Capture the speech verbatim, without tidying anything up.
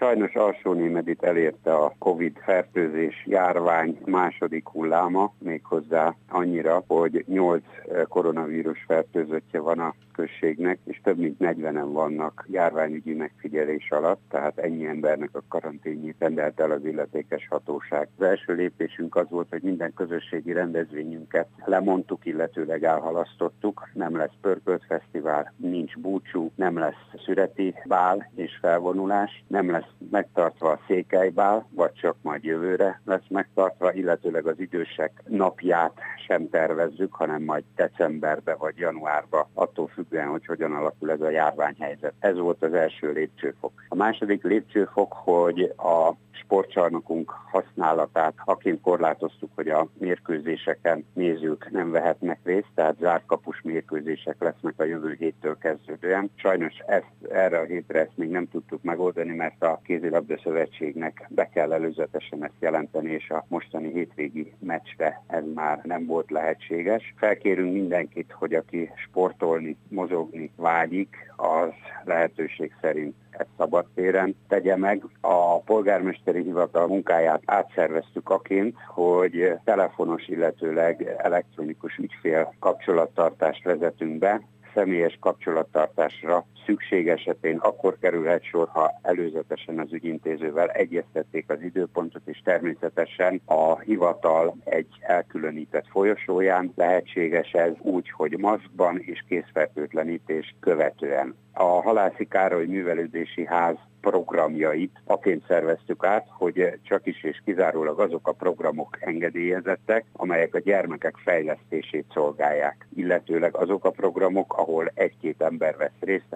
Sajnos Alsó-Némedit elérte a Covid fertőzés járvány második hulláma, méghozzá annyira, hogy nyolc koronavírus fertőzöttje van a községnek, és több mint negyvenen vannak járványügyi megfigyelés alatt, tehát ennyi embernek a karanténjét rendelt el az illetékes hatóság. Az első lépésünk az volt, hogy minden közösségi rendezvényünket lemondtuk, illetőleg elhalasztottuk. Nem lesz pörköltfesztivál, nincs búcsú, nem lesz szüreti bál és felvonulás, nem lesz megtartva a székelybál, vagy csak majd jövőre lesz megtartva, illetőleg az idősek napját sem tervezzük, hanem majd decemberbe vagy januárba, attól függően, hogy hogyan alakul ez a járványhelyzet. Ez volt az első lépcsőfok. A második lépcsőfok, hogy a sportcsarnokunk használatát aként korlátoztuk, hogy a mérkőzéseken nézők nem vehetnek részt, tehát zártkapus mérkőzések lesznek a jövő héttől kezdődően. Sajnos ezt, erre a hétre ezt még nem tudtuk megoldani, mert a Kézilabda Szövetségnek be kell előzetesen ezt jelenteni, és a mostani hétvégi meccsre ez már nem volt lehetséges. Felkérünk mindenkit, hogy aki sportolni, mozogni vágyik, az lehetőség szerint ezt szabadtéren tegye meg. A polgármesteri hivatal munkáját átszerveztük aként, hogy telefonos, illetőleg elektronikus ügyfél kapcsolattartást vezetünk be. Személyes kapcsolattartásra szükség esetén akkor kerülhet sor, ha előzetesen az ügyintézővel egyeztették az időpontot, és természetesen a hivatal egy elkülönített folyosóján lehetséges ez úgy, hogy maszkban és készfertőtlenítés követően. A Halászi Károly Művelődési Ház programjait aként szerveztük át, hogy csak is és kizárólag azok a programok engedélyezettek, amelyek a gyermekek fejlesztését szolgálják, illetőleg azok a programok, ahol egy-két ember vesz részt,